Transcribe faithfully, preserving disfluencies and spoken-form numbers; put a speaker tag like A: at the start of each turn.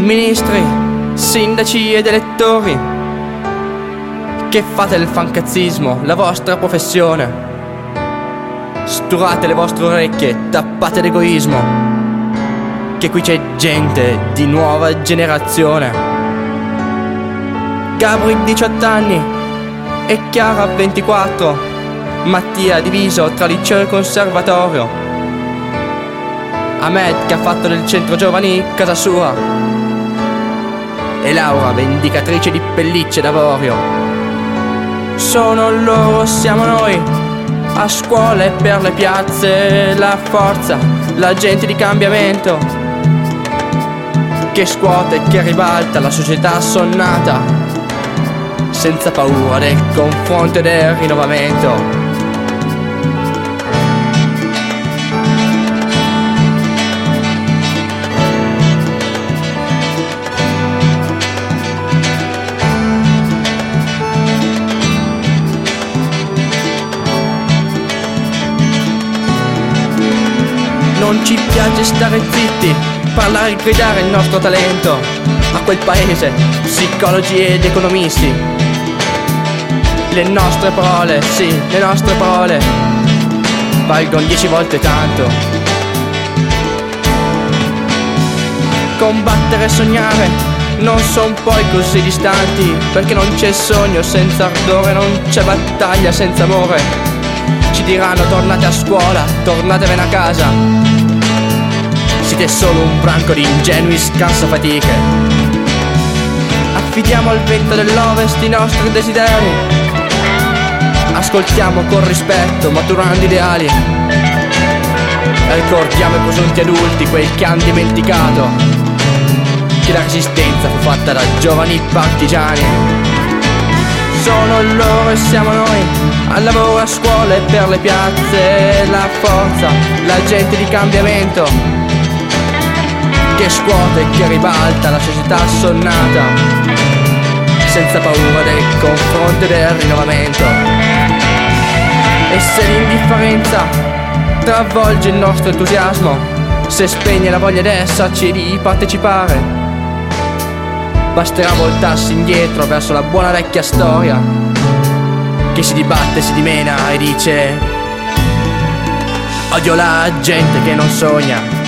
A: Ministri, sindaci ed elettori, che fate del fancazzismo la vostra professione. Sturate le vostre orecchie, tappate l'egoismo, che qui c'è gente di nuova generazione. Gabri diciotto anni e Chiara ventiquattro, Mattia diviso tra liceo e conservatorio, Ahmed che ha fatto del centro giovani casa sua, e Laura vendicatrice di pellicce d'avorio. Sono loro, siamo noi, a scuola e per le piazze, la forza, la gente di cambiamento, che scuote e che ribalta la società assonnata, senza paura del confronto e del rinnovamento. Non ci piace stare zitti, parlare e gridare il nostro talento a quel paese, psicologi ed economisti. Le nostre parole, sì, le nostre parole valgono dieci volte tanto. Combattere e sognare non son poi così distanti, perché non c'è sogno senza ardore, non c'è battaglia senza amore. Ci diranno tornate a scuola, tornatevene a casa, siete solo un branco di ingenui scansafatiche. Affidiamo al vento dell'ovest i nostri desideri, ascoltiamo con rispetto maturando ideali, e ricordiamo i presunti adulti, quei che hanno dimenticato che la resistenza fu fatta da giovani partigiani. Sono loro e siamo noi, al lavoro, a scuola e per le piazze, la forza, la gente di cambiamento, che scuote e che ribalta la società assonnata, senza paura del confronto e del rinnovamento. E se l'indifferenza travolge il nostro entusiasmo, se spegne la voglia d'esserci e di partecipare, basterà voltarsi indietro verso la buona vecchia storia, che si dibatte, si dimena e dice: odio la gente che non sogna.